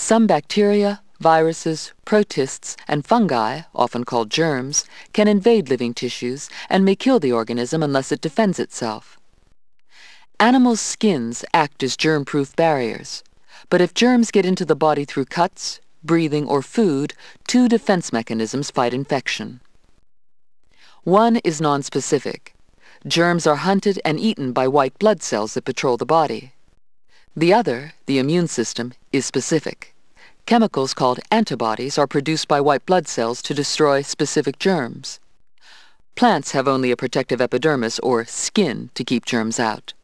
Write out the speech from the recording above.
Some bacteria, viruses, protists, and fungi, often called germs, can invade living tissues and may kill the organism unless it defends itself. Animals' skins act as germ-proof barriers, but if germs get into the body through cuts, breathing, or food, two defense mechanisms fight infection. One is nonspecific. Germs are hunted and eaten by white blood cells that patrol the body. The other, the immune system, is specific. Chemicals called antibodies are produced by white blood cells to destroy specific germs. Plants have only a protective epidermis or skin to keep germs out.